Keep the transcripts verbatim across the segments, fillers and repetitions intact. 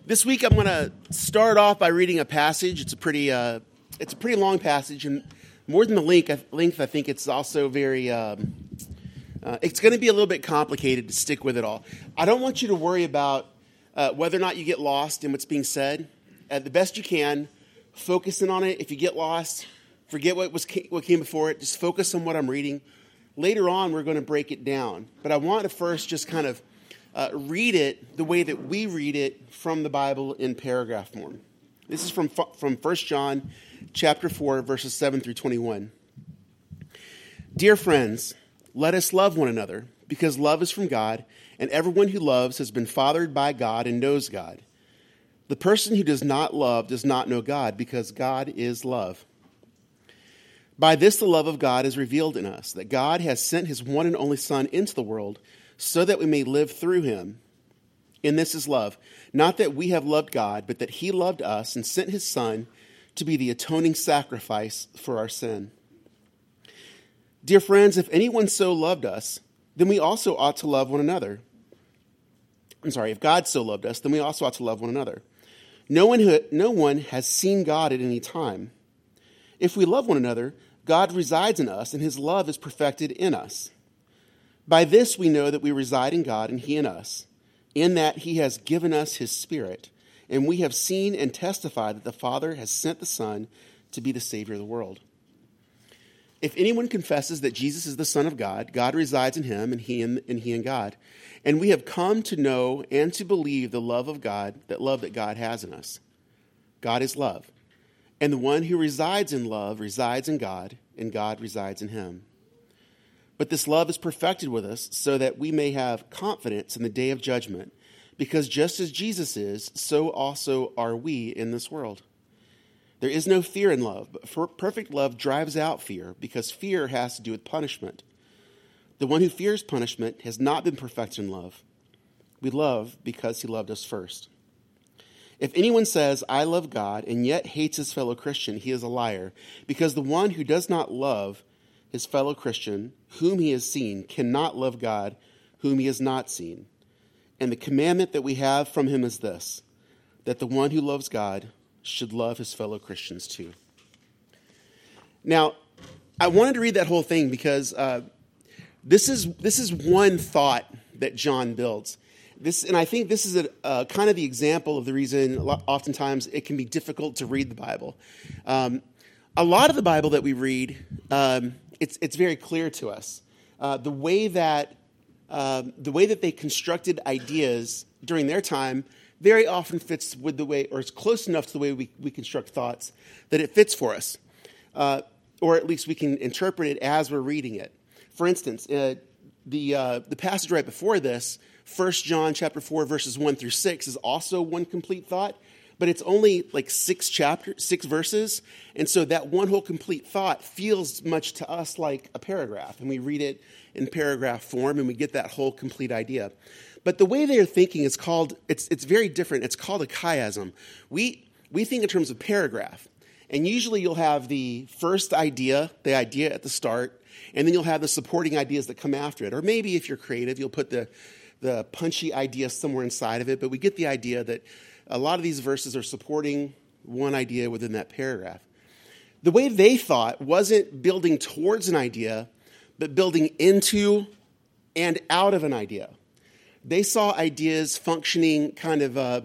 This week I'm going to start off by reading a passage. It's a pretty, uh, it's a pretty long passage, and more than the length, length I think it's also very. Um, uh, it's going to be a little bit complicated to stick with it all. I don't want you to worry about uh, whether or not you get lost in what's being said. At the best you can, focusing on it. If you get lost, forget what was what came before it. Just focus on what I'm reading. Later on, we're going to break it down, but I want to first just kind of. Uh, read it the way that we read it from the Bible in paragraph form. This is from from First John chapter four, verses seven through twenty-one. Dear friends, let us love one another, because love is from God, and everyone who loves has been fathered by God and knows God. The person who does not love does not know God, because God is love. By this the love of God is revealed in us, that God has sent his one and only Son into the world so that we may live through him. And this is love, not that we have loved God, but that he loved us and sent his Son to be the atoning sacrifice for our sin. Dear friends, if anyone so loved us, then we also ought to love one another. I'm sorry, if God so loved us, then we also ought to love one another. No one, who, no one has seen God at any time. If we love one another, God resides in us, and his love is perfected in us. By this we know that we reside in God and he in us, in that he has given us his Spirit, and we have seen and testified that the Father has sent the Son to be the Savior of the world. If anyone confesses that Jesus is the Son of God, God resides in him and he in, and he in God. And we have come to know and to believe the love of God, that love that God has in us. God is love, and the one who resides in love resides in God, and God resides in him. But this love is perfected with us so that we may have confidence in the day of judgment, because just as Jesus is, so also are we in this world. There is no fear in love, but perfect love drives out fear, because fear has to do with punishment. The one who fears punishment has not been perfected in love. We love because he loved us first. If anyone says, I love God, and yet hates his fellow Christian, he is a liar, because the one who does not love his fellow Christian, whom he has seen, cannot love God, whom he has not seen. And the commandment that we have from him is this, that the one who loves God should love his fellow Christians too. Now, I wanted to read that whole thing because uh, this is this is one thought that John builds. This, and I think this is a, uh, kind of the example of the reason oftentimes it can be difficult to read the Bible. Um, a lot of the Bible that we read, um, It's it's very clear to us uh, the way that um, the way that they constructed ideas during their time very often fits with the way, or it's close enough to the way we, we construct thoughts that it fits for us, uh, or at least we can interpret it as we're reading it. For instance, uh, the uh, the passage right before this, First John chapter four verses one through six, is also one complete thought. But it's only like six chapters, six verses. And so that one whole complete thought feels much to us like a paragraph. And we read it in paragraph form and we get that whole complete idea. But the way they're thinking is called, it's it's very different. It's called a chiasm. We, we think in terms of paragraph. And usually you'll have the first idea, the idea at the start, and then you'll have the supporting ideas that come after it. Or maybe if you're creative, you'll put the, the punchy idea somewhere inside of it. But we get the idea that a lot of these verses are supporting one idea within that paragraph. The way they thought wasn't building towards an idea, but building into and out of an idea. They saw ideas functioning kind of, uh,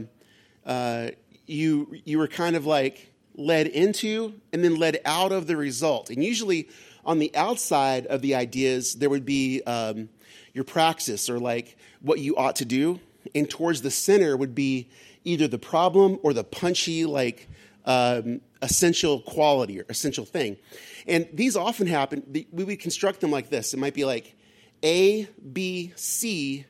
uh, you, you were kind of like led into and then led out of the result. And usually on the outside of the ideas, there would be um, your praxis, or like what you ought to do. And towards the center would be either the problem or the punchy, like, um, essential quality or essential thing. And these often happen, we would construct them like this. It might be like A, B, C,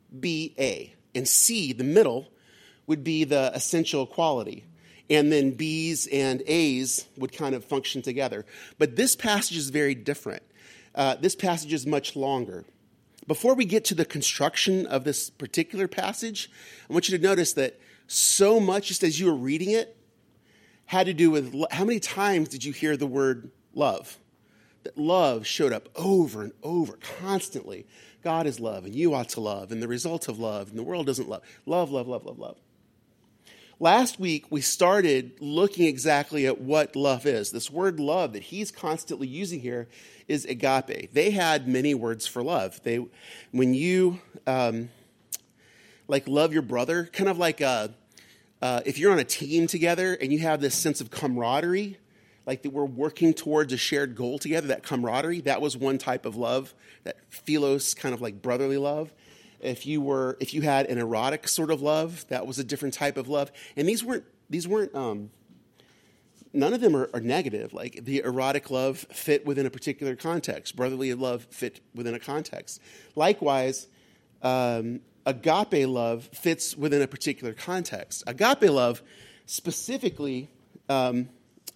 B, A. And C, the middle, would be the essential quality. And then B's and A's would kind of function together. But this passage is very different. Uh, this passage is much longer. Before we get to the construction of this particular passage, I want you to notice that so much, just as you were reading it, had to do with how many times did you hear the word love? That love showed up over and over, constantly. God is love, and you ought to love, and the result of love, and the world doesn't love. Love, love, love, love, love. last week we started looking exactly at what love is. This word love that he's constantly using here is agape. They had many words for love. They, when you um, like love your brother, kind of like a, uh, if you're on a team together and you have this sense of camaraderie, like that we're working towards a shared goal together, that camaraderie, that was one type of love, that philos, kind of like brotherly love. If you were, if you had an erotic sort of love, that was a different type of love. And these weren't, these weren't, um, none of them are, are negative. Like the erotic love fit within a particular context. Brotherly love fit within a context. Likewise, um, agape love fits within a particular context. Agape love specifically, um,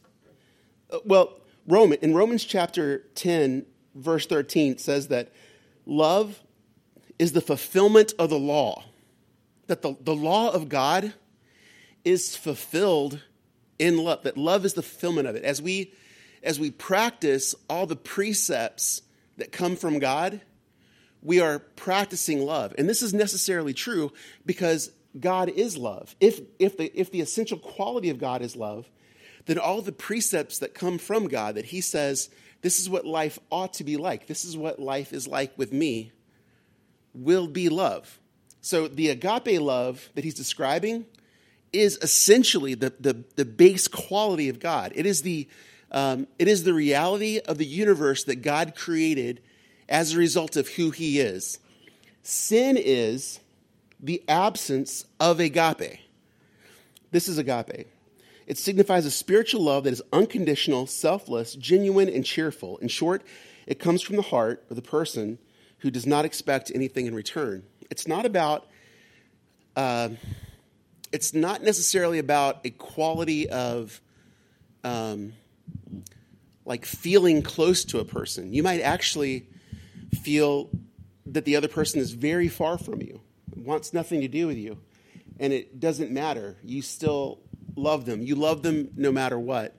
well, Roman, in Romans chapter ten, verse thirteen, it says that love is the fulfillment of the law. That the, the law of God is fulfilled in love. That love is the fulfillment of it. As we, as we practice all the precepts that come from God, we are practicing love. And this is necessarily true because God is love. If, if, the, if the essential quality of God is love, then all the precepts that come from God, that he says, this is what life ought to be like, this is what life is like with me, will be love. So the agape love that he's describing is essentially the, the, the base quality of God. It is the, um, it is the reality of the universe that God created as a result of who he is. Sin is the absence of agape. This is agape. It signifies a spiritual love that is unconditional, selfless, genuine, and cheerful. In short, it comes from the heart of the person who does not expect anything in return. It's not about, uh, it's not necessarily about a quality of, um, like feeling close to a person. You might actually feel that the other person is very far from you, wants nothing to do with you, and it doesn't matter. You still love them. You love them no matter what.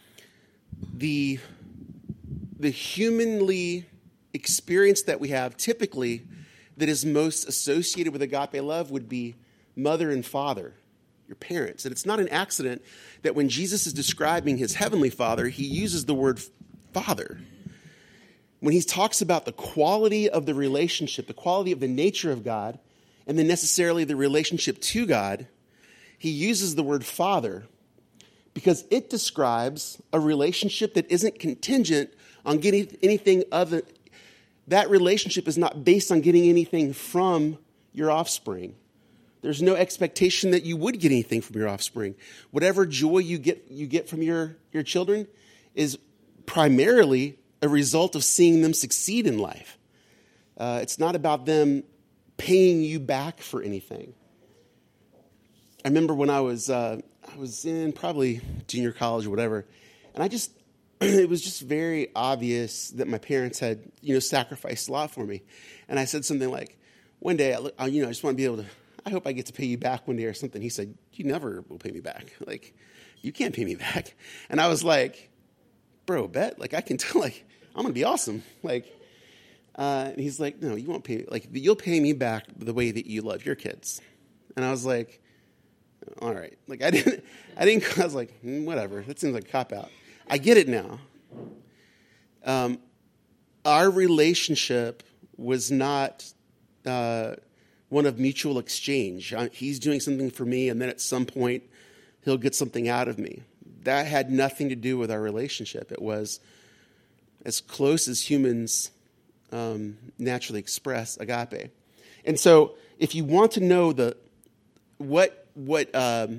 The, the humanly experience that we have typically that is most associated with agape love would be mother and father, your parents. And it's not an accident that when Jesus is describing his heavenly Father, he uses the word father. When he talks about the quality of the relationship, the quality of the nature of God, and then necessarily the relationship to God, he uses the word father because it describes a relationship that isn't contingent on getting anything other. That relationship is not based on getting anything from your offspring. There's no expectation that you would get anything from your offspring. Whatever joy you get you get from your, your children is primarily a result of seeing them succeed in life. Uh, it's not about them paying you back for anything. I remember when I was uh, I was in probably junior college or whatever, and I just it was just very obvious that my parents had you know sacrificed a lot for me, and I said something like, "One day, I, I, you know, I just want to be able to. I hope I get to pay you back one day or something." He said, "You never will pay me back. Like, you can't pay me back." And I was like, "Bro, bet. Like, I can tell. Like, I'm gonna be awesome. Like." Uh, and he's like, "No, you won't pay. Like, you'll pay me back the way that you love your kids." And I was like, all right. Like I didn't, I didn't, I was like, mm, whatever. That seems like a cop-out. I get it now. Um, our relationship was not uh, one of mutual exchange. I, he's doing something for me, and then at some point, he'll get something out of me. That had nothing to do with our relationship. It was as close as humans um, naturally express agape. And so if you want to know the what what um,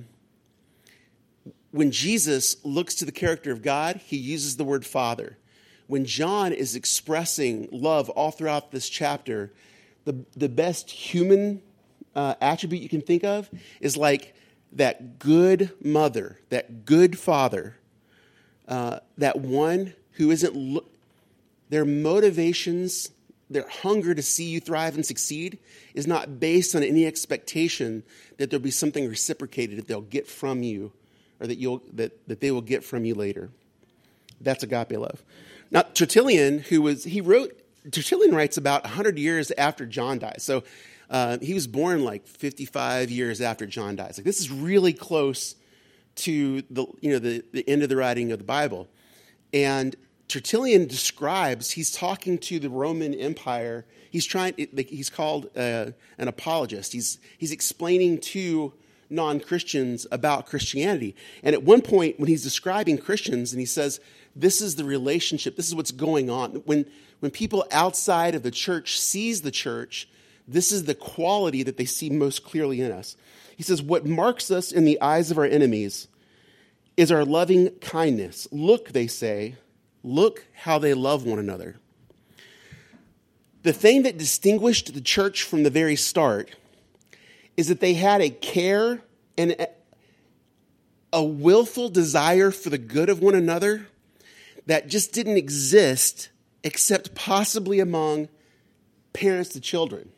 when Jesus looks to the character of God, he uses the word Father. When John is expressing love all throughout this chapter, the the best human uh, attribute you can think of is like that good mother, that good father, uh, that one who isn't lo- their motivations, their hunger to see you thrive and succeed is not based on any expectation that there'll be something reciprocated that they'll get from you or that you'll that, that they will get from you later. That's agape love. Now, Tertullian, who was, he wrote, Tertullian writes about one hundred years after John dies. So Uh, he was born like fifty-five years after John dies. Like this is really close to the you know the, the end of the writing of the Bible. And Tertullian describes, he's talking to the Roman Empire. He's trying, he's called uh, an apologist. He's, he's explaining to non-Christians about Christianity. And at one point when he's describing Christians and he says, this is the relationship, this is what's going on. When, when people outside of the church sees the church, this is the quality that they see most clearly in us. He says, what marks us in the eyes of our enemies is our loving kindness. Look, they say, look how they love one another. The thing that distinguished the church from the very start is that they had a care and a, a willful desire for the good of one another that just didn't exist except possibly among parents to children.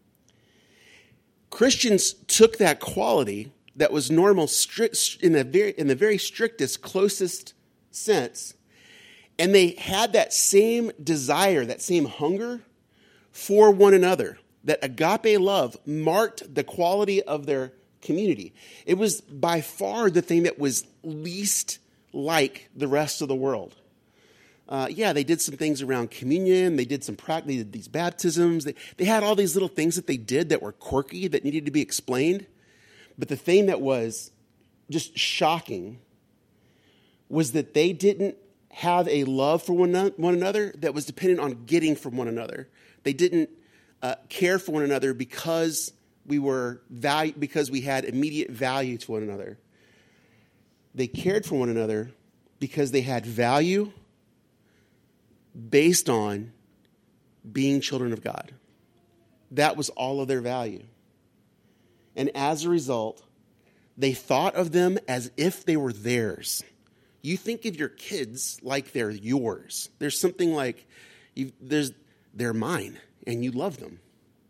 Christians took that quality that was normal strict, in the very in the very strictest, closest sense, and they had that same desire, that same hunger for one another. That agape love marked the quality of their community. It was by far the thing that was least like the rest of the world. Uh, yeah, they did some things around communion. They did some practice. They did these baptisms. They, they had all these little things that they did that were quirky, that needed to be explained. But the thing that was just shocking was that they didn't have a love for one, one another that was dependent on getting from one another. They didn't uh, care for one another because we were value, because we had immediate value to one another. They cared for one another because they had value based on being children of God. That was all of their value. And as a result, they thought of them as if they were theirs. You think of your kids like they're yours. There's something like, you, there's, they're mine, and you love them.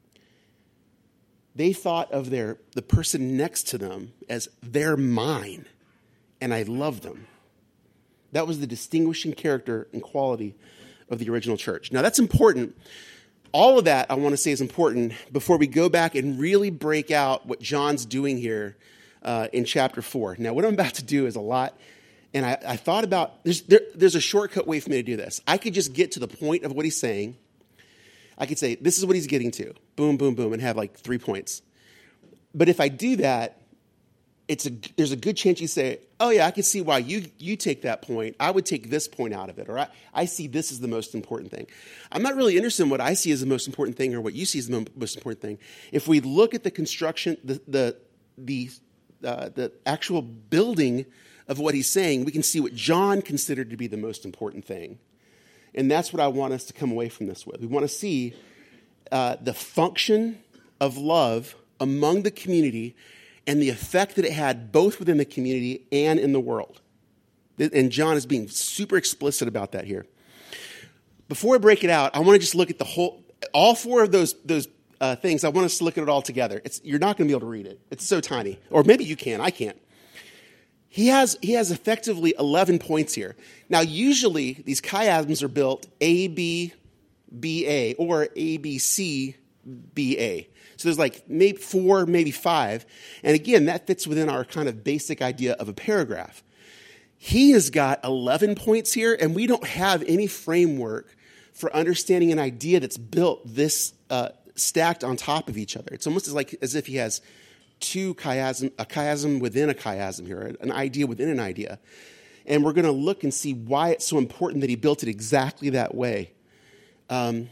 They thought of their the person next to them as they're mine, and I love them. That was the distinguishing character and quality of the original church. Now, that's important. All of that, I want to say, is important before we go back and really break out what John's doing here uh, in chapter four. Now, what I'm about to do is a lot, and I, I thought about, there's, there, there's a shortcut way for me to do this. I could just get to the point of what he's saying. I could say, this is what he's getting to. Boom, boom, boom, and have like three points. But if I do that, it's a, there's a good chance you say, oh yeah, I can see why you, you take that point. I would take this point out of it. Or I, I see this as the most important thing. I'm not really interested in what I see as the most important thing or what you see as the most important thing. If we look at the construction, the the the, uh, the actual building of what he's saying, we can see what John considered to be the most important thing. And that's what I want us to come away from this with. We want to see uh, the function of love among the community and the effect that it had both within the community and in the world. And John is being super explicit about that here. Before I break it out, I want to just look at the whole, all four of those those uh, things. I want us to look at it all together. It's, you're not going to be able to read it. It's so tiny. Or maybe you can. I can't. He has he has effectively eleven points here. Now, usually these chiasms are built A, B, B, A, or A, B, C, B, A. So there's like maybe four, maybe five. And again, that fits within our kind of basic idea of a paragraph. He has got eleven points here, and we don't have any framework for understanding an idea that's built this uh, stacked on top of each other. It's almost as like as if he has two chiasm, a chiasm within a chiasm here, an idea within an idea. And we're going to look and see why it's so important that he built it exactly that way. Um,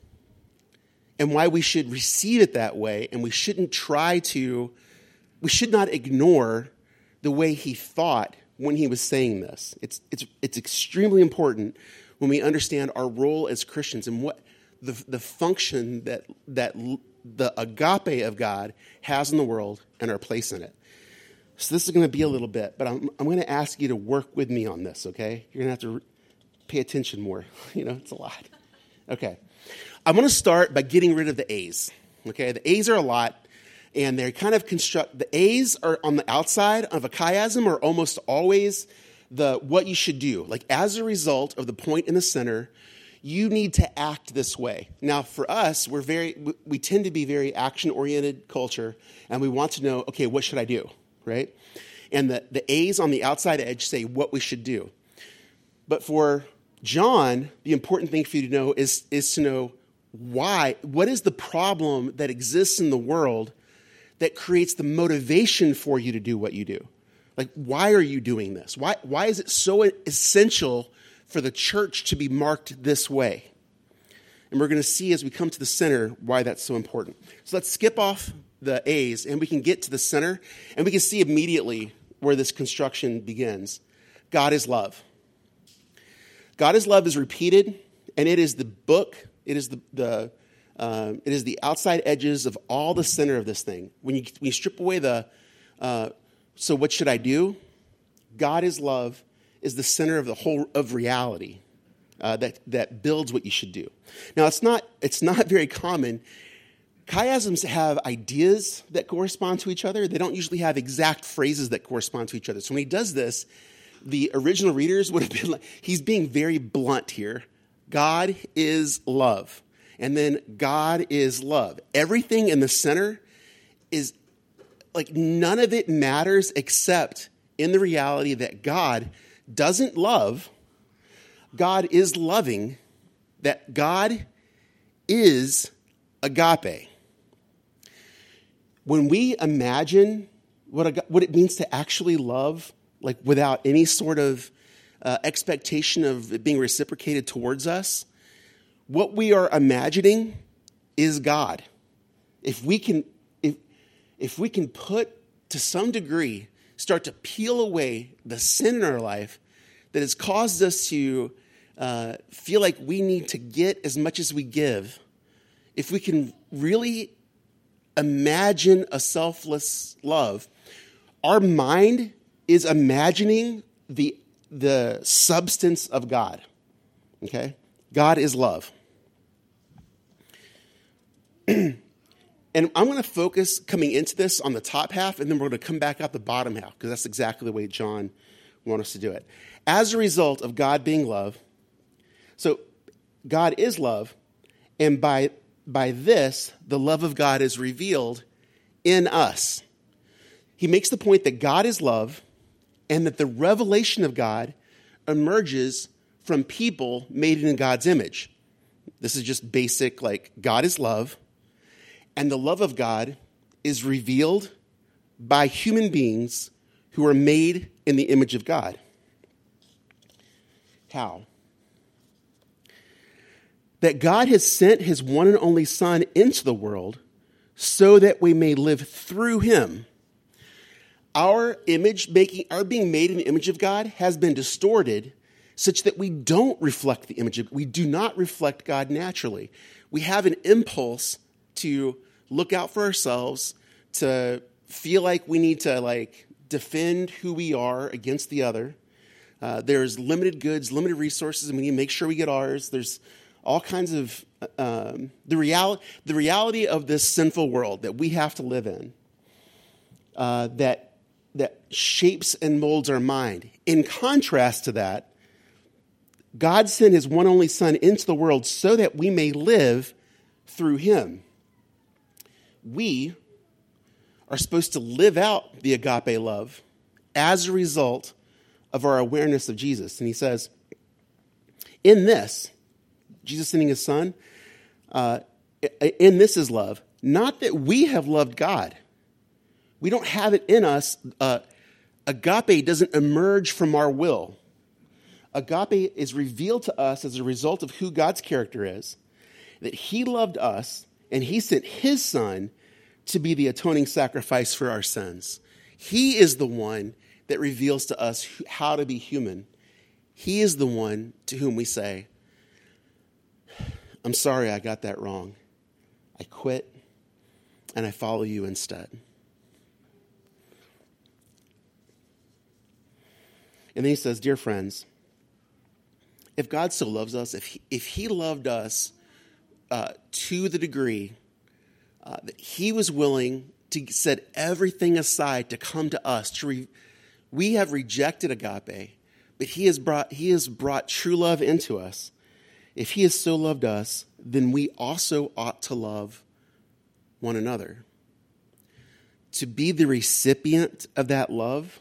and why we should receive it that way, and we shouldn't try to, we should not ignore the way he thought when he was saying this. It's it's it's extremely important when we understand our role as Christians and what the the function that that the agape of God has in the world and our place in it. So this is going to be a little bit, but I'm I'm going to ask you to work with me on this, okay? You're going to have to pay attention more. You know, it's a lot. Okay. I'm going to start by getting rid of the A's. Okay, the A's are a lot, and they're kind of construct. The A's are on the outside of a chiasm are almost always the what you should do. Like as a result of the point in the center, you need to act this way. Now, for us, we're very, we tend to be very action-oriented culture, and we want to know, okay, what should I do, right? And the, the A's on the outside edge say what we should do. But for John, the important thing for you to know is, is to know why, what is the problem that exists in the world that creates the motivation for you to do what you do? Like, why are you doing this? Why, why is it so essential for the church to be marked this way? And we're going to see as we come to the center why that's so important. So let's skip off the A's and we can get to the center and we can see immediately where this construction begins. God is love. God is love is repeated, and it is the book, it is the, the um, it is the outside edges of all the center of this thing. When you, when you strip away the, uh, so what should I do? God is love is the center of the whole of reality uh, that that builds what you should do. Now it's not it's not very common. Chiasms have ideas that correspond to each other. They don't usually have exact phrases that correspond to each other. So when he does this, the original readers would have been like, he's being very blunt here. God is love. And then God is love. Everything in the center is like none of it matters except in the reality that God doesn't love. God is loving. That God is agape. When we imagine what, what it means to actually love, like without any sort of uh, expectation of it being reciprocated towards us, what we are imagining is God. If we can, if if we can put to some degree, start to peel away the sin in our life that has caused us to uh, feel like we need to get as much as we give, if we can really imagine a selfless love, our mind is imagining the, the substance of God, okay? God is love. And I'm going to focus coming into this on the top half, and then we're going to come back out the bottom half, because that's exactly the way John wants us to do it. As a result of God being love, so God is love, and by, by this, the love of God is revealed in us. He makes the point that God is love, and that the revelation of God emerges from people made in God's image. This is just basic, like, God is love, and the love of God is revealed by human beings who are made in the image of God. How? That God has sent his one and only Son into the world so that we may live through him. Our image making, our being made in the image of God has been distorted such that we don't reflect the image of, we do not reflect God naturally. We have an impulse to look out for ourselves, to feel like we need to like defend who we are against the other. Uh, there's limited goods, limited resources, and we need to make sure we get ours. There's all kinds of um, the reality, the reality of this sinful world that we have to live in. Uh, that that shapes and molds our mind. In contrast to that, God sent his one only Son into the world so that we may live through him. We are supposed to live out the agape love as a result of our awareness of Jesus. And he says, in this, Jesus sending his Son, uh, in this is love, not that we have loved God. We don't have it in us. Uh, agape doesn't emerge from our will. Agape is revealed to us as a result of who God's character is, that he loved us and he sent his Son to be the atoning sacrifice for our sins. He is the one that reveals to us how to be human. He is the one to whom we say, I'm sorry I got that wrong. I quit and I follow you instead. And then he says, dear friends, if God so loves us, if he, if he loved us uh, to the degree uh, that he was willing to set everything aside to come to us, to re- we have rejected agape, but he has brought he has brought true love into us. if he has so loved us, then we also ought to love one another. To be the recipient of that love,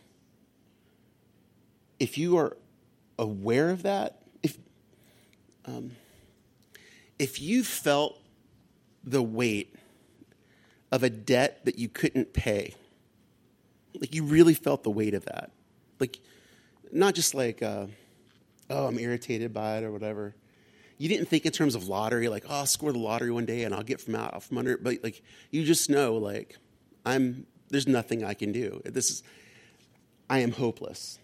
if you are aware of that, if um, if you felt the weight of a debt that you couldn't pay, like you really felt the weight of that, like not just like, uh, oh, I'm irritated by it or whatever. You didn't think in terms of lottery, like, oh, I'll score the lottery one day and I'll get from out from under it. But like, you just know, like, I'm there's nothing I can do. This is, I am hopeless.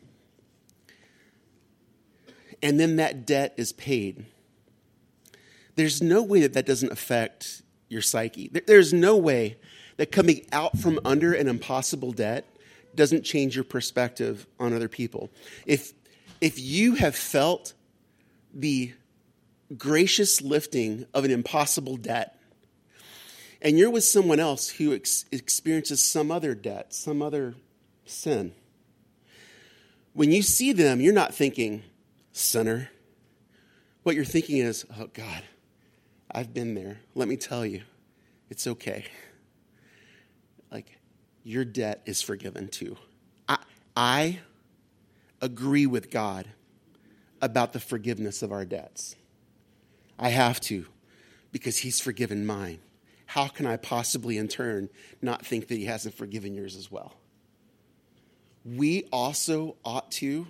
And then that debt is paid. There's no way that that doesn't affect your psyche. There's no way that coming out from under an impossible debt doesn't change your perspective on other people. If if you have felt the gracious lifting of an impossible debt, and you're with someone else who ex- experiences some other debt, some other sin, when you see them, you're not thinking, sinner. What you're thinking is, oh God, I've been there. Let me tell you, it's okay. Like, your debt is forgiven too. I, I agree with God about the forgiveness of our debts. I have to, because he's forgiven mine. How can I possibly, in turn, not think that he hasn't forgiven yours as well? We also ought to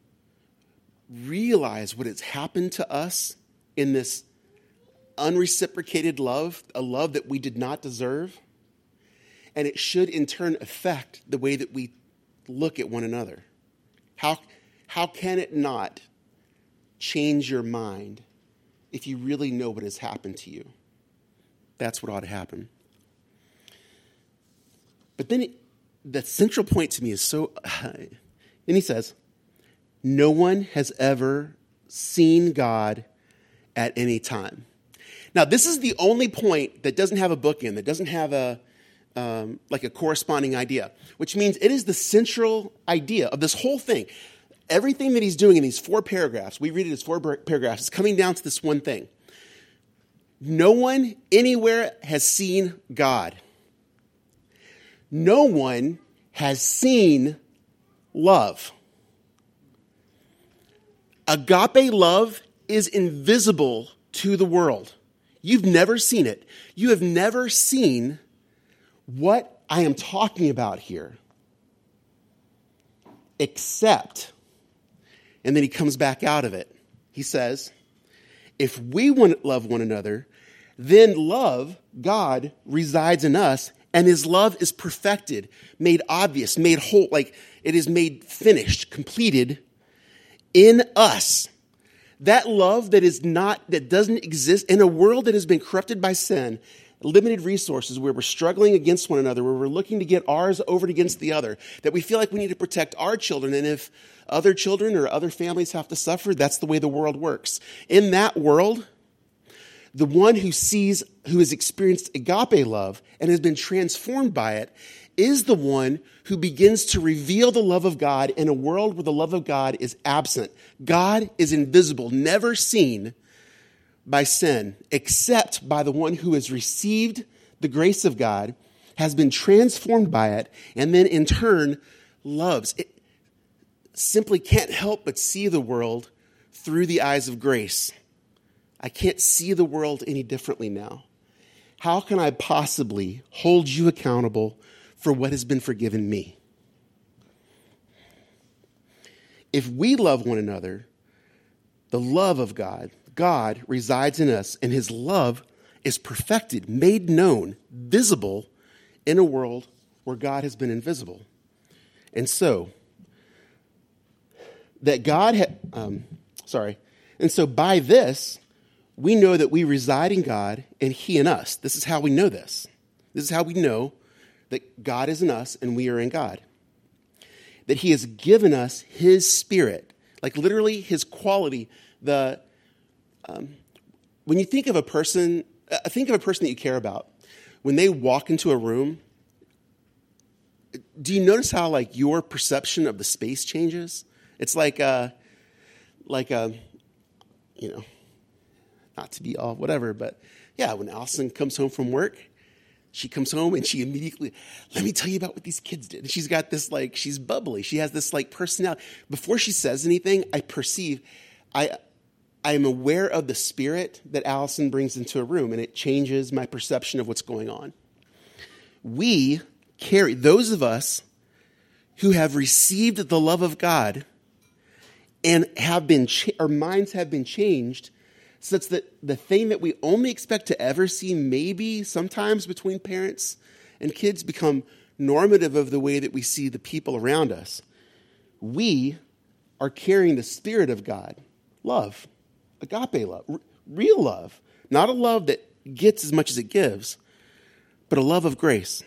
realize what has happened to us in this unreciprocated love, a love that we did not deserve. And it should, in turn, affect the way that we look at one another. How, how can it not change your mind if you really know what has happened to you? That's what ought to happen. But then it, the central point to me is so, then he says, no one has ever seen God at any time. Now, this is the only point that doesn't have a bookend, that doesn't have a um, like a corresponding idea, which means it is the central idea of this whole thing. Everything that he's doing in these four paragraphs, we read it as four paragraphs, is coming down to this one thing. No one anywhere has seen God. No one has seen love. Agape love is invisible to the world. You've never seen it. You have never seen what I am talking about here. Except, and then he comes back out of it. He says, if we want to love one another, then love, God, resides in us, and his love is perfected, made obvious, made whole, like it is made finished, completed in us. That love that is not, that doesn't exist in a world that has been corrupted by sin, limited resources, where we're struggling against one another, where we're looking to get ours over against the other, that we feel like we need to protect our children, and if other children or other families have to suffer, that's the way the world works. In that world, the one who sees, who has experienced agape love and has been transformed by it, is the one who begins to reveal the love of God in a world where the love of God is absent. God is invisible, never seen by sin, except by the one who has received the grace of God, has been transformed by it, and then in turn loves. It simply can't help but see the world through the eyes of grace. I can't see the world any differently now. How can I possibly hold you accountable for what has been forgiven me? If we love one another, the love of God, God resides in us, and his love is perfected, made known, visible in a world where God has been invisible. And so, that God had, um, sorry, and so by this, we know that we reside in God and he in us. This is how we know this. This is how we know that God is in us and we are in God. That he has given us his spirit, like literally his quality. The um, when you think of a person, uh, think of a person that you care about. When they walk into a room, do you notice how like your perception of the space changes? It's like, uh, like a, you know, not to be all whatever, but yeah, when Allison comes home from work, she comes home and she immediately, let me tell you about what these kids did. And she's got this like, she's bubbly. She has this like personality. Before she says anything, I perceive, I I am aware of the spirit that Allison brings into a room, and it changes my perception of what's going on. We carry, those of us who have received the love of God and have been, our minds have been changed such that the thing that we only expect to ever see maybe sometimes between parents and kids become normative of the way that we see the people around us. We are carrying the Spirit of God, love, agape love, r- real love, not a love that gets as much as it gives, but a love of grace.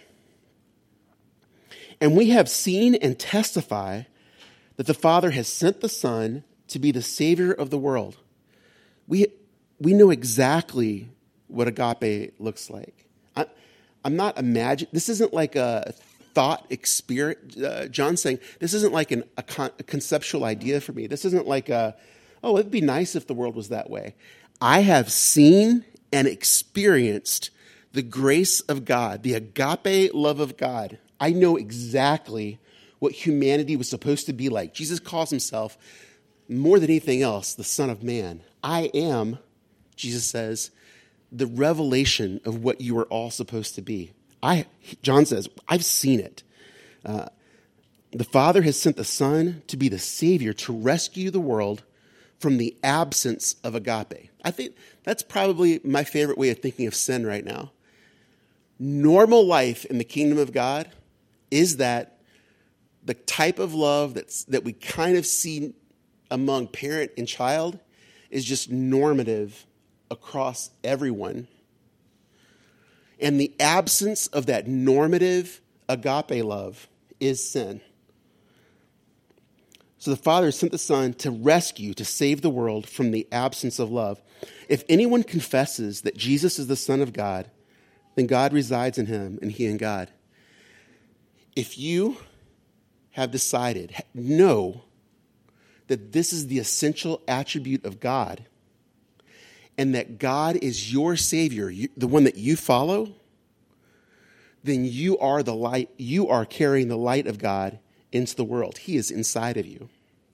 And we have seen and testify that the Father has sent the Son to be the Savior of the world. We we know exactly what agape looks like. I, I'm not imagining, this isn't like a thought experience. Uh, John's saying, this isn't like an, a, con, a conceptual idea for me. This isn't like a, oh, it'd be nice if the world was that way. I have seen and experienced the grace of God, the agape love of God. I know exactly what humanity was supposed to be like. Jesus calls himself, more than anything else, the Son of Man. I am, Jesus says, the revelation of what you are all supposed to be. I, John says, I've seen it. Uh, the Father has sent the Son to be the Savior, to rescue the world from the absence of agape. I think that's probably my favorite way of thinking of sin right now. Normal life in the kingdom of God is that the type of love that's, that we kind of see among parent and child is just normative across everyone. And the absence of that normative agape love is sin. So the Father sent the Son to rescue, to save the world from the absence of love. If anyone confesses that Jesus is the Son of God, then God resides in him and he in God. If you have decided, know that this is the essential attribute of God, and that God is your Savior, you, the one that you follow, then you are the light, you are carrying the light of God into the world. He is inside of you.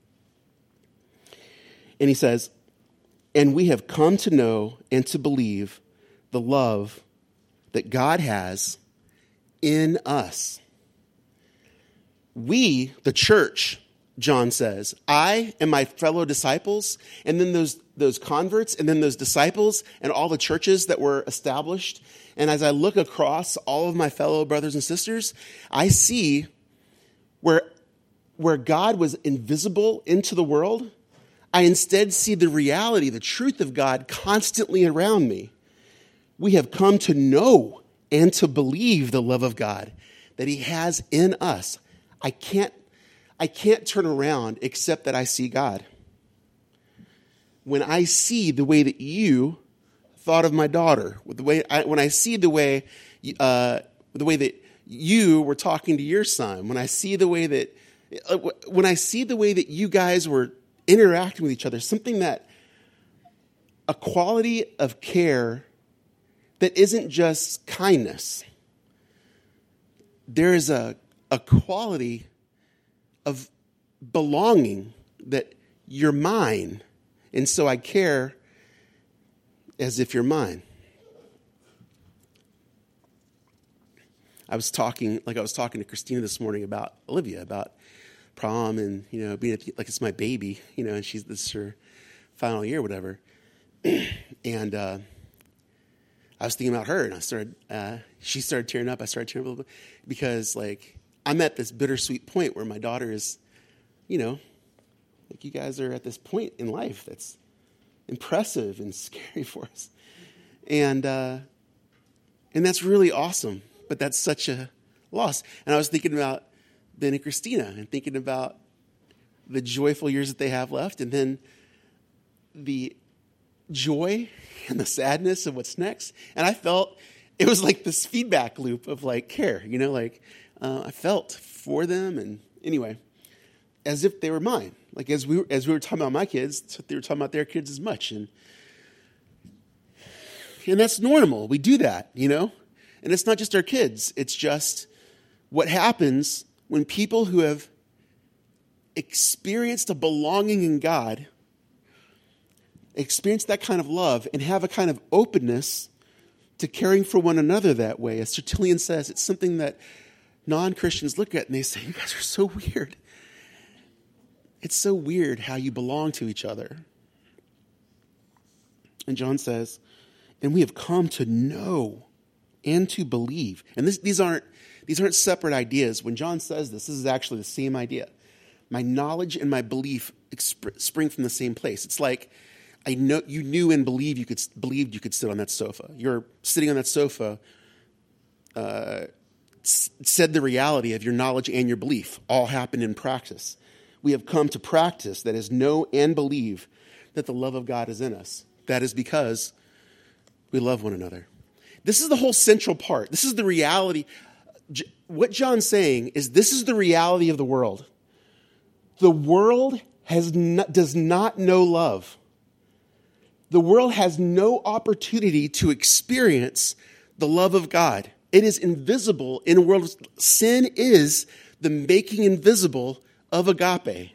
And he says, and we have come to know and to believe the love that God has in us. We, the church, John says, I and my fellow disciples, and then those, those converts, and then those disciples, and all the churches that were established. And as I look across all of my fellow brothers and sisters, I see where, where God was invisible into the world, I instead see the reality, the truth of God constantly around me. We have come to know and to believe the love of God that he has in us. I can't I can't turn around except that I see God. When I see the way that you thought of my daughter, the way I, when I see the way uh, the way that you were talking to your son, when I see the way that uh, when I see the way that you guys were interacting with each other, something that a quality of care that isn't just kindness. There is a a quality of belonging that you're mine, and so I care as if you're mine. I was talking, like I was talking to Christina this morning about Olivia, about prom and, you know, being at the, like it's my baby, you know, and she's, this is her final year or whatever. and uh, I was thinking about her, and I started, uh, she started tearing up. I started tearing up a little bit because, like, I'm at this bittersweet point where my daughter is, you know, like you guys are at this point in life that's impressive and scary for us. And uh, and that's really awesome, but that's such a loss. And I was thinking about Ben and Christina and thinking about the joyful years that they have left, and then the joy and the sadness of what's next. And I felt it was like this feedback loop of like care, you know, like uh, I felt for them, and anyway, as if they were mine. Like as we were, as we were talking about my kids, they were talking about their kids as much. And And that's normal. We do that, you know? And it's not just our kids. It's just what happens when people who have experienced a belonging in God experience that kind of love and have a kind of openness to caring for one another that way. As Tertullian says, it's something that non-Christians look at and they say, you guys are so weird. It's so weird how you belong to each other. And John says, and we have come to know and to believe. And this, these aren't these aren't separate ideas. When John says this, this is actually the same idea. My knowledge and my belief exp- spring from the same place. It's like I know you knew and believed you could believed you could sit on that sofa. You're sitting on that sofa. Uh, s- said the reality of your knowledge and your belief all happened in practice. We have come to practice, that is, know and believe that the love of God is in us. That is because we love one another. This is the whole central part. This is the reality. What John's saying is this is the reality of the world. The world has not, does not know love. The world has no opportunity to experience the love of God. It is invisible in a world of sin is the making invisible of agape.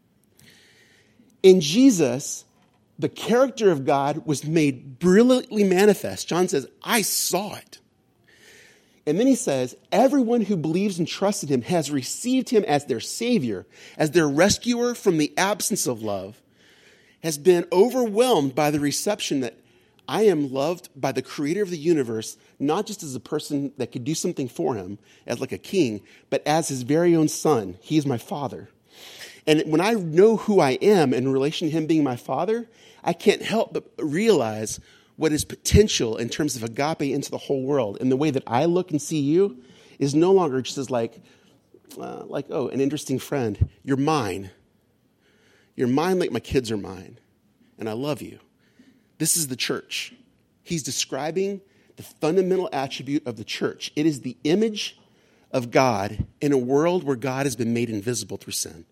In Jesus, the character of God was made brilliantly manifest. John says, I saw it. And then he says, everyone who believes and trusts in him has received him as their Savior, as their rescuer from the absence of love, has been overwhelmed by the reception that I am loved by the creator of the universe, not just as a person that could do something for him, as like a king, but as his very own son. He is my father. And when I know who I am in relation to him being my father, I can't help but realize what is potential in terms of agape into the whole world. And the way that I look and see you is no longer just as like, uh, like, oh, an interesting friend. You're mine. You're mine like my kids are mine. And I love you. This is the church. He's describing the fundamental attribute of the church. It is the image of God in a world where God has been made invisible through sin.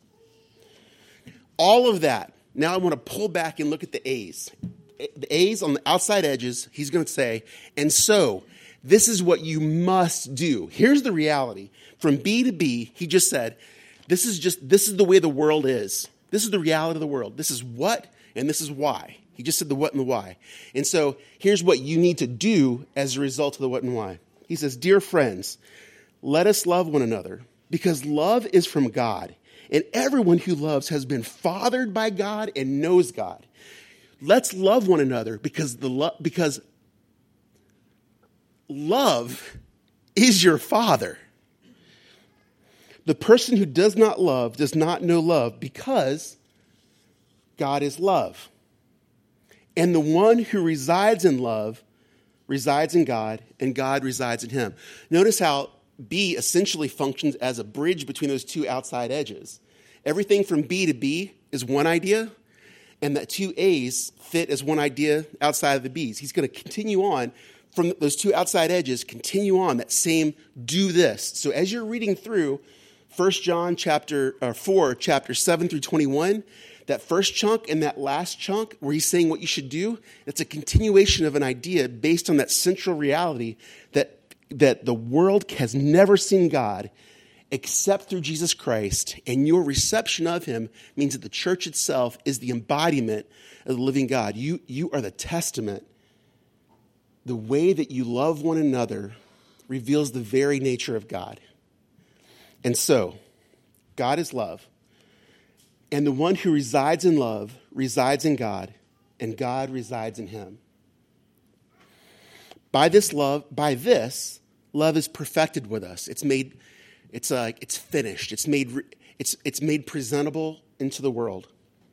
All of that. Now I want to pull back and look at the A's. The A's on the outside edges, he's going to say, and so this is what you must do. Here's the reality. From B to B, he just said, this is just, this is the way the world is. This is the reality of the world. This is what, and this is why. He just said the what and the why. And so here's what you need to do as a result of the what and why. He says, dear friends, let us love one another because love is from God. And everyone who loves has been fathered by God and knows God. Let's love one another because the lo- because love is your father. The person who does not love does not know love because God is love. And the one who resides in love resides in God and God resides in him. Notice how B essentially functions as a bridge between those two outside edges. Everything from B to B is one idea, and the two A's fit as one idea outside of the B's. He's going to continue on from those two outside edges, continue on that same do this. So as you're reading through First John chapter or four, chapter seven through twenty-one, that first chunk and that last chunk where he's saying what you should do, it's a continuation of an idea based on that central reality that, that the world has never seen God except through Jesus Christ, and your reception of him means that the church itself is the embodiment of the living God. You, you are the testament. The way that you love one another reveals the very nature of God. And so, God is love, and the one who resides in love resides in God, and God resides in him. By this love, by this, love is perfected with us. It's made It's uh, it's finished. It's made it's it's made presentable into the world,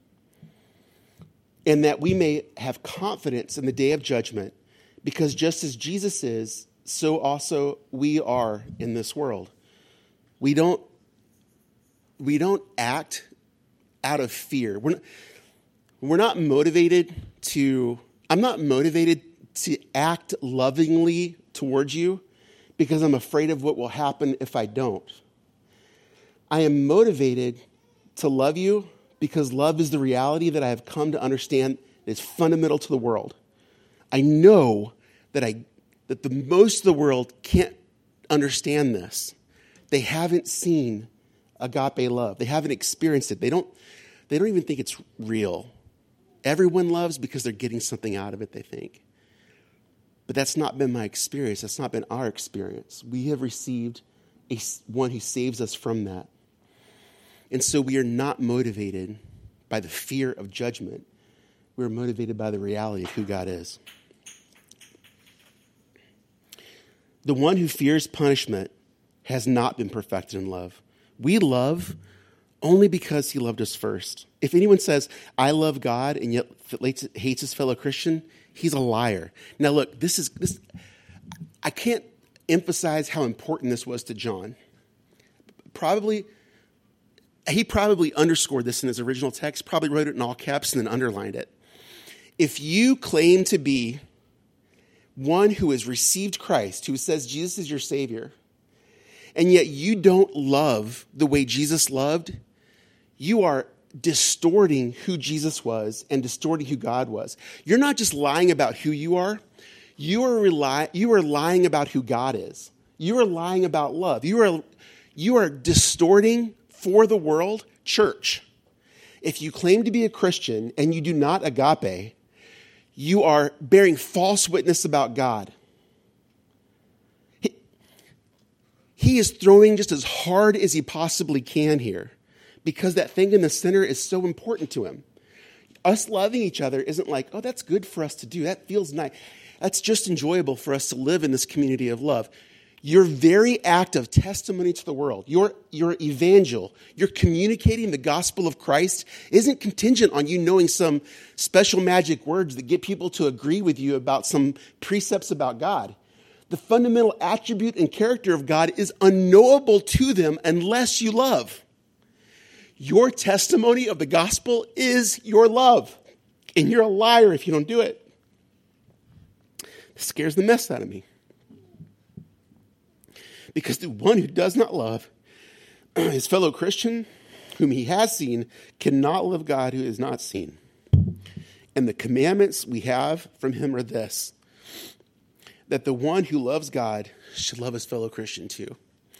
and that we may have confidence in the day of judgment, because just as Jesus is, so also we are in this world. We don't we don't act out of fear. We're not, we're not motivated to. I'm not motivated to act lovingly towards you because I'm afraid of what will happen if I don't. I am motivated to love you because love is the reality that I have come to understand is fundamental to the world. I know that I that the most of the world can't understand this. They haven't seen agape love. They haven't experienced it. They don't they don't even think it's real. Everyone loves because they're getting something out of it, they think. But that's not been my experience. That's not been our experience. We have received a, one who saves us from that. And so we are not motivated by the fear of judgment. We're motivated by the reality of who God is. The one who fears punishment has not been perfected in love. We love only because he loved us first. If anyone says, I love God, and yet hates his fellow Christian, he's a liar. Now look, this is this. I can't emphasize how important this was to John. Probably, he probably underscored this in his original text, probably wrote it in all caps and then underlined it. If you claim to be one who has received Christ, who says Jesus is your Savior, and yet you don't love the way Jesus loved, you are distorting who Jesus was and distorting who God was. You're not just lying about who you are. You are, rely, you are lying about who God is. You are lying about love. You are, you are distorting for the world church. If you claim to be a Christian and you do not agape, you are bearing false witness about God. He, he is throwing just as hard as he possibly can here because that thing in the center is so important to him. Us loving each other isn't like, oh, that's good for us to do. That feels nice. That's just enjoyable for us to live in this community of love. Your very act of testimony to the world, your, your evangel, your communicating the gospel of Christ isn't contingent on you knowing some special magic words that get people to agree with you about some precepts about God. The fundamental attribute and character of God is unknowable to them unless you love. Your testimony of the gospel is your love, and you're a liar if you don't do it. It scares the mess out of me. Because the one who does not love his fellow Christian, whom he has seen, cannot love God who is not seen. And the commandments we have from him are this, that the one who loves God should love his fellow Christian too.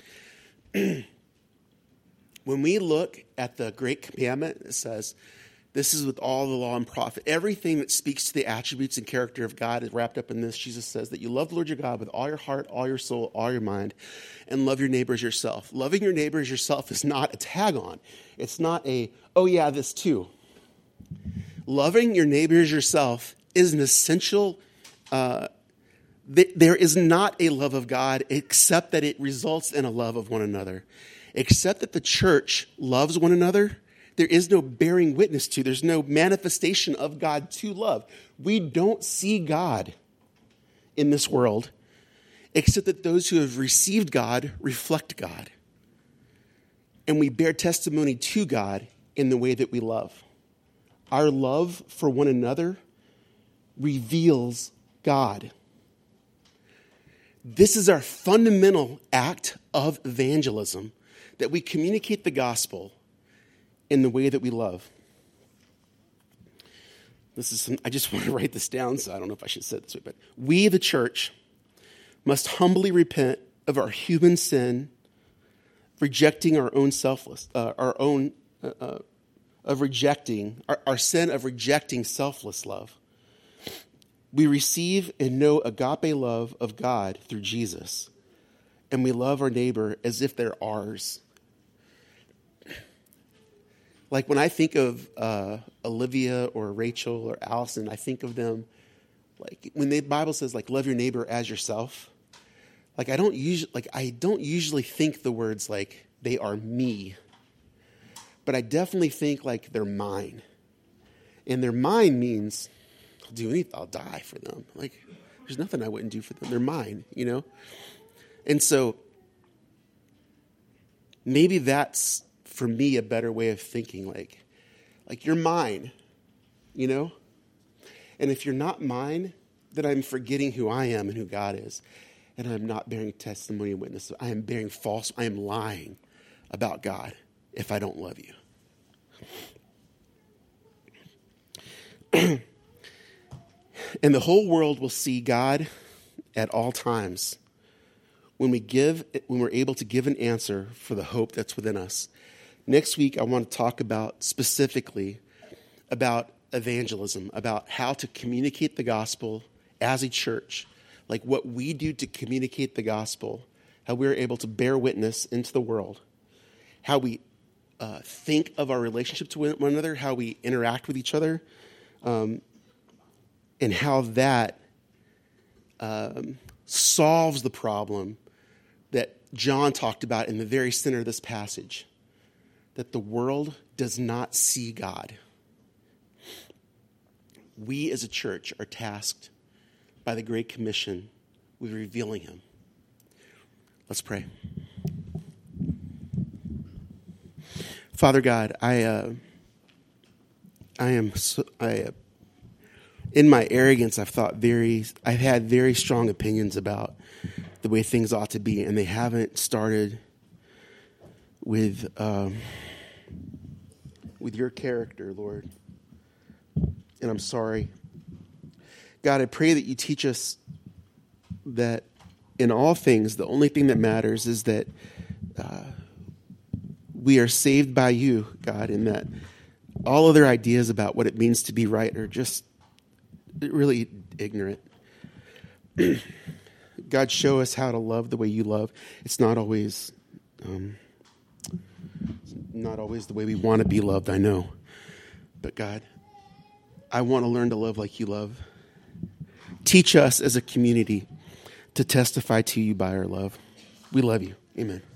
When we look at the great commandment, it says, this is with all the law and prophet. Everything that speaks to the attributes and character of God is wrapped up in this. Jesus says that you love the Lord your God with all your heart, all your soul, all your mind, and love your neighbor as yourself. Loving your neighbor as yourself is not a tag on. It's not a, oh yeah, this too. Loving your neighbor as yourself is an essential, uh, th- there is not a love of God except that it results in a love of one another. Except that the church loves one another, there is no bearing witness to, there's no manifestation of God to love. We don't see God in this world, except that those who have received God reflect God. And we bear testimony to God in the way that we love. Our love for one another reveals God. This is our fundamental act of evangelism, that we communicate the gospel in the way that we love. This is some, I just want to write this down, so I don't know if I should say it this way, but we, the church, must humbly repent of our human sin, rejecting our own selfless, uh, our own, uh, uh, of rejecting, our, our sin of rejecting selfless love. We receive and know agape love of God through Jesus, and we love our neighbor as if they're ours. Like when I think of uh, Olivia or Rachel or Allison, I think of them like when the Bible says like love your neighbor as yourself. Like I don't usually like I don't usually think the words like they are me, but I definitely think like they're mine. And their mine means I'll do anything. I'll die for them. Like there's nothing I wouldn't do for them. They're mine, you know. And so maybe that's, for me, a better way of thinking, like, like you're mine, you know? And if you're not mine, then I'm forgetting who I am and who God is. And I'm not bearing testimony and witness. I am bearing false, I am lying about God if I don't love you. And the whole world will see God at all times when we give, when we're able to give an answer for the hope that's within us. Next week, I want to talk about specifically about evangelism, about how to communicate the gospel as a church, like what we do to communicate the gospel, how we're able to bear witness into the world, how we uh, think of our relationship to one another, how we interact with each other, um, and how that um, solves the problem that John talked about in the very center of this passage, that the world does not see God. We as a church are tasked by the Great Commission with revealing him. Let's pray. Father God, I uh, I am so, I uh, in my arrogance, I've thought very I've had very strong opinions about the way things ought to be, and they haven't started with um, with your character, Lord. And I'm sorry. God, I pray that you teach us that in all things, the only thing that matters is that uh, we are saved by you, God, and that all other ideas about what it means to be right are just really ignorant. God, show us how to love the way you love. It's not always, um, not always the way we want to be loved, I know. But God, I want to learn to love like you love. Teach us as a community to testify to you by our love. We love you. Amen.